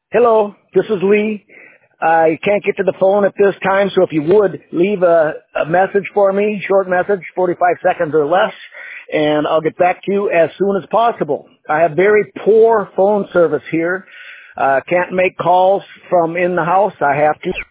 Hello, this is Lee. I can't get to the phone at this time, so if you would, leave a message for me, short message, 45 seconds or less, and I'll get back to you as soon as possible. I have very poor phone service here. Can't make calls from in the house. I have to